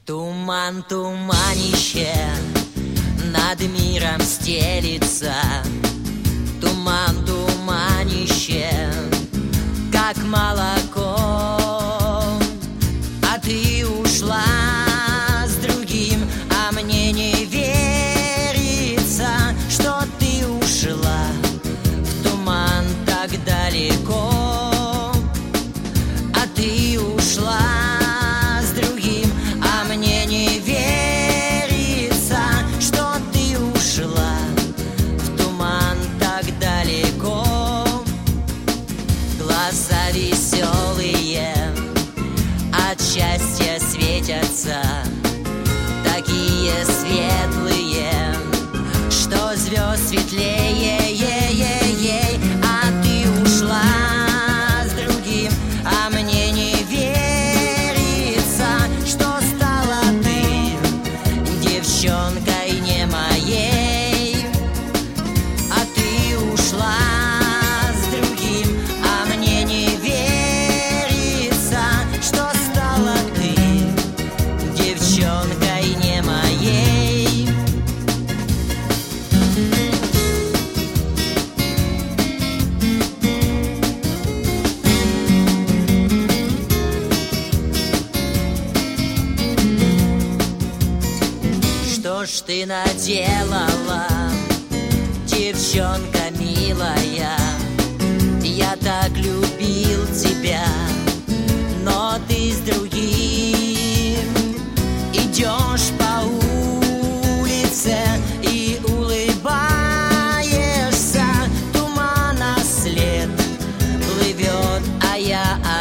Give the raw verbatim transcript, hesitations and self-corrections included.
Туман, туманище над миром стелится. Туман, туманище, как молоко. А ты ушла с другим, а мне не верится, что ты ушла в туман так далеко. А ты ушла с другим, а мне не верится, что ты ушла в туман так далеко. Глаза веселые от счастья светятся, такие светлые, что звезд светлее. А ты ушла с другим, а мне не верится, что стала ты девчонкой не моей. А ты ушла с другим, а мне не верится, что стала ты девчонкой не моей. Что ж ты наделала, девчонка милая? Я так любил тебя, но ты с другим идешь по улице и улыбаешься. Тумана след плывет, а я